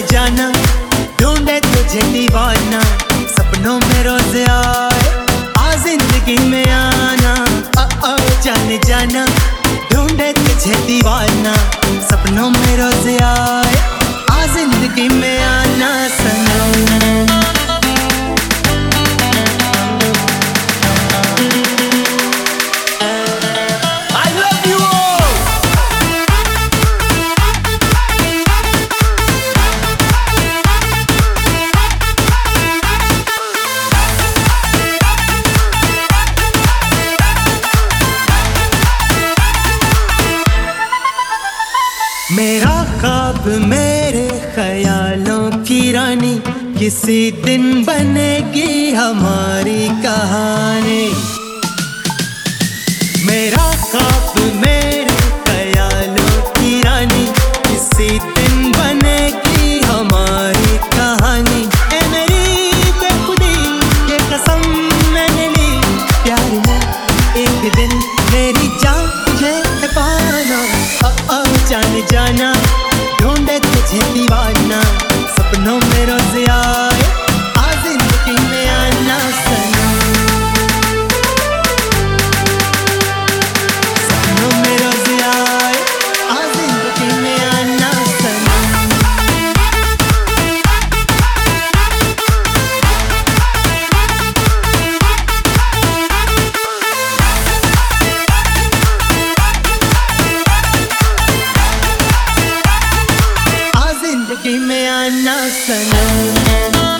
जाना, ढूंढे तुझे दीवाना, सपनों में रोज आए आ जिंदगी में आना। जाने जाना, ढूंढे तुझे दीवाना, सपनों में रोज आए आ जिंदगी में आना सनम। मेरा ख्वाब मेरे ख्यालों की रानी, किसी दिन बनेगी हमारी कहानी। मेरा ख्वाब मेरे ख्यालों की रानी, किसी दिन बनेगी हमारी कहानी। ए मेरी बेखुदी ये कसम मैंने ली, प्यार में एक दिन मेरी जान तुझे पाना। जाने जाना, ढूंढे तुझे दीवाना, सपनों में रोज आए आ जिंदगी में आना सनम। सपनों में रोज आए आ जिंदगी में आना सनम। जिंदगी में आना सनम।